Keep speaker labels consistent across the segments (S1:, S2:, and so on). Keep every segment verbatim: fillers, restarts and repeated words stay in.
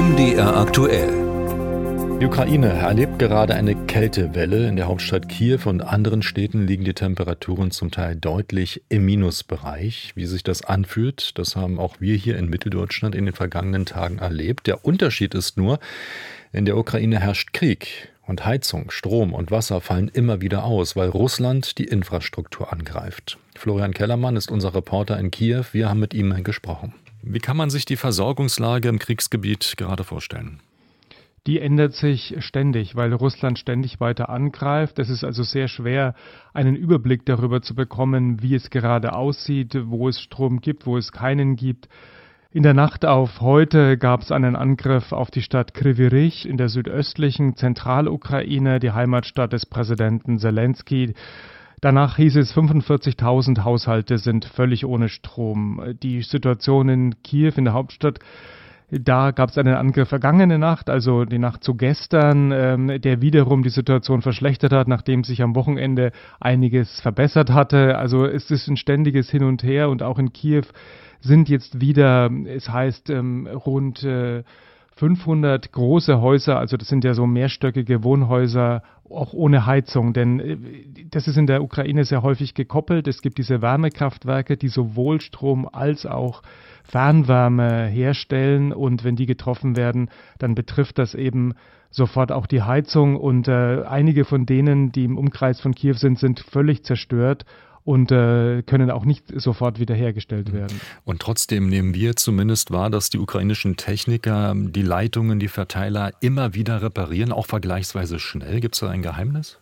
S1: M D R aktuell.
S2: Die Ukraine erlebt gerade eine Kältewelle. In der Hauptstadt Kiew und anderen Städten liegen die Temperaturen zum Teil deutlich im Minusbereich. Wie sich das anfühlt, das haben auch wir hier in Mitteldeutschland in den vergangenen Tagen erlebt. Der Unterschied ist nur, in der Ukraine herrscht Krieg und Heizung, Strom und Wasser fallen immer wieder aus, weil Russland die Infrastruktur angreift. Florian Kellermann ist unser Reporter in Kiew. Wir haben mit ihm gesprochen. Wie kann man sich die Versorgungslage im Kriegsgebiet gerade vorstellen?
S3: Die ändert sich ständig, weil Russland ständig weiter angreift. Es ist also sehr schwer, einen Überblick darüber zu bekommen, wie es gerade aussieht, wo es Strom gibt, wo es keinen gibt. In der Nacht auf heute gab es einen Angriff auf die Stadt Kryvyi Rih in der südöstlichen Zentralukraine, die Heimatstadt des Präsidenten Selenskyj. Danach hieß es, fünfundvierzigtausend Haushalte sind völlig ohne Strom. Die Situation in Kiew, in der Hauptstadt, da gab es einen Angriff vergangene Nacht, also die Nacht zu gestern, ähm, der wiederum die Situation verschlechtert hat, nachdem sich am Wochenende einiges verbessert hatte. Also es ist ein ständiges Hin und Her und auch in Kiew sind jetzt wieder, es heißt, ähm, rund äh, fünfhundert große Häuser, also das sind ja so mehrstöckige Wohnhäuser, auch ohne Heizung, denn äh, das ist in der Ukraine sehr häufig gekoppelt. Es gibt diese Wärmekraftwerke, die sowohl Strom als auch Fernwärme herstellen, und wenn die getroffen werden, dann betrifft das eben sofort auch die Heizung, und äh, einige von denen, die im Umkreis von Kiew sind, sind völlig zerstört und äh, können auch nicht sofort wiederhergestellt werden. Und
S2: trotzdem nehmen wir zumindest wahr, dass die ukrainischen Techniker die Leitungen, die Verteiler immer wieder reparieren, auch vergleichsweise schnell. Gibt es da ein Geheimnis?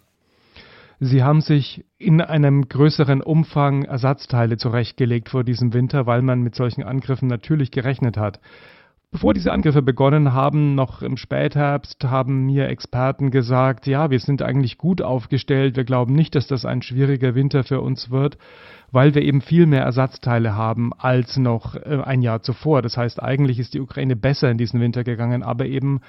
S3: Sie haben sich in einem größeren Umfang Ersatzteile zurechtgelegt vor diesem Winter, weil man mit solchen Angriffen natürlich gerechnet hat. Bevor diese Angriffe begonnen haben, noch im Spätherbst, haben mir Experten gesagt, ja, wir sind eigentlich gut aufgestellt, wir glauben nicht, dass das ein schwieriger Winter für uns wird, weil wir eben viel mehr Ersatzteile haben als noch ein Jahr zuvor. Das heißt, eigentlich ist die Ukraine besser in diesen Winter gegangen, aber eben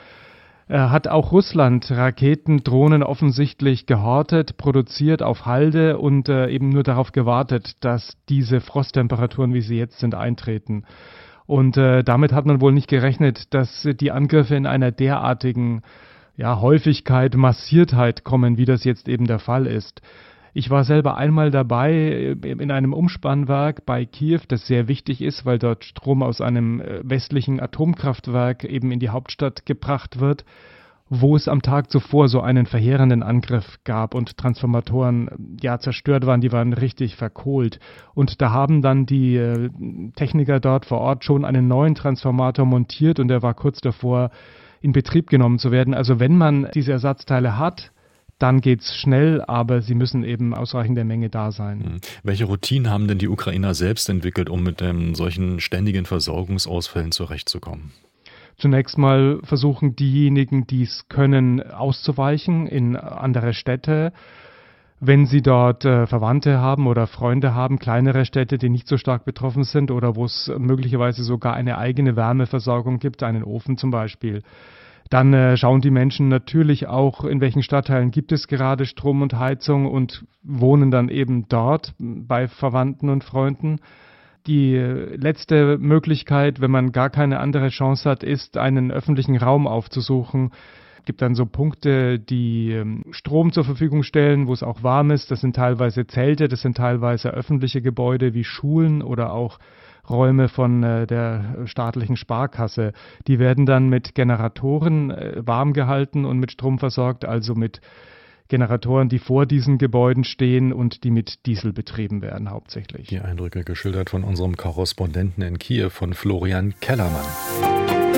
S3: hat auch Russland Raketen, Drohnen offensichtlich gehortet, produziert auf Halde und äh, eben nur darauf gewartet, dass diese Frosttemperaturen, wie sie jetzt sind, eintreten. Und äh, damit hat man wohl nicht gerechnet, dass die Angriffe in einer derartigen ja, Häufigkeit, Massiertheit kommen, wie das jetzt eben der Fall ist. Ich war selber einmal dabei in einem Umspannwerk bei Kiew, das sehr wichtig ist, weil dort Strom aus einem westlichen Atomkraftwerk eben in die Hauptstadt gebracht wird, wo es am Tag zuvor so einen verheerenden Angriff gab und Transformatoren ja zerstört waren, die waren richtig verkohlt. Und da haben dann die äh, Techniker dort vor Ort schon einen neuen Transformator montiert, und der war kurz davor, in Betrieb genommen zu werden. Also wenn man diese Ersatzteile hat, dann geht's schnell, aber sie müssen eben ausreichende Menge da sein.
S2: Welche Routinen haben denn die Ukrainer selbst entwickelt, um mit ähm, solchen ständigen Versorgungsausfällen zurechtzukommen?
S3: Zunächst mal versuchen diejenigen, die es können, auszuweichen in andere Städte. Wenn sie dort äh, Verwandte haben oder Freunde haben, kleinere Städte, die nicht so stark betroffen sind oder wo es möglicherweise sogar eine eigene Wärmeversorgung gibt, einen Ofen zum Beispiel. Dann äh, schauen die Menschen natürlich auch, in welchen Stadtteilen gibt es gerade Strom und Heizung, und wohnen dann eben dort bei Verwandten und Freunden. Die äh, letzte Möglichkeit, wenn man gar keine andere Chance hat, ist, einen öffentlichen Raum aufzusuchen. Es gibt dann so Punkte, die ähm, Strom zur Verfügung stellen, wo es auch warm ist. Das sind teilweise Zelte, das sind teilweise öffentliche Gebäude wie Schulen oder auch Räume von äh, der staatlichen Sparkasse. Die werden dann mit Generatoren äh, warm gehalten und mit Strom versorgt, also mit Generatoren, die vor diesen Gebäuden stehen und die mit Diesel betrieben werden hauptsächlich.
S2: Die Eindrücke geschildert von unserem Korrespondenten in Kiew, von Florian Kellermann.